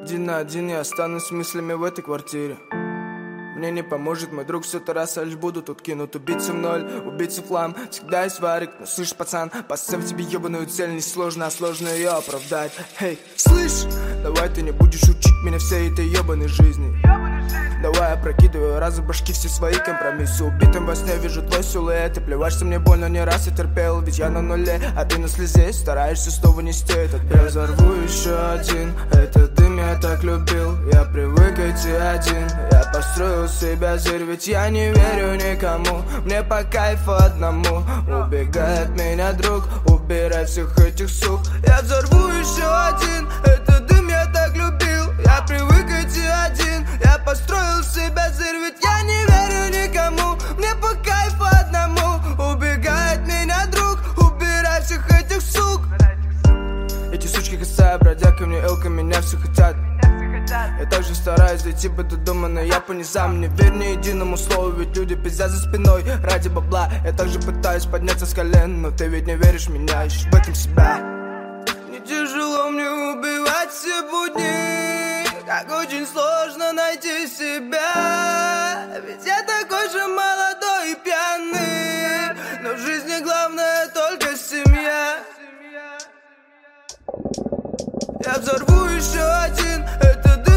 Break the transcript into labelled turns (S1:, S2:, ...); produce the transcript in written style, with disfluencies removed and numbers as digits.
S1: Один на один я останусь с мыслями в этой квартире. Мне не поможет мой друг, все Тараса, лишь буду тут кинут. Убийцу в ноль, убийцу в хлам. Всегда есть варик, но слышь, пацан, поставь тебе ебаную цель, не сложно, а сложно ее оправдать. Эй, слышь, давай ты не будешь учить меня всей этой ебаной жизни. Давай я прокидываю раз в башки все свои компромиссы. Убитым во сне вижу твой силуэт. И плевашься мне больно, не раз я терпел. Ведь я на нуле, а ты на слезе. Стараешься снова нести этот бред. Я взорву еще один, этот дым я так любил. Я привык идти один, я построил себя зверь. Ведь я не верю никому, мне по кайфу одному. Убегай от меня, друг, убирай всех этих сук. Я взорву еще один, этот дым я так любил. Я привык идти один, я построил себя зверь. Ведь я не верю никому, мне по кайфу одному. Убегай от меня, друг, убирай всех этих сук. Эти сучки косая, бродягами, элками, меня все хотят. Я также стараюсь дойти бы до дома, но я по низам. Не верь ни единому слову, ведь люди пиздят за спиной ради бабла. Я также пытаюсь подняться с колен, но ты ведь не веришь в меня, ищешь в этом себя. Не тяжело мне убивать все будни, как очень сложно найти себя. Ведь я такой же молодой и пьяный, но в жизни главное только семья. Я взорву еще один, это дым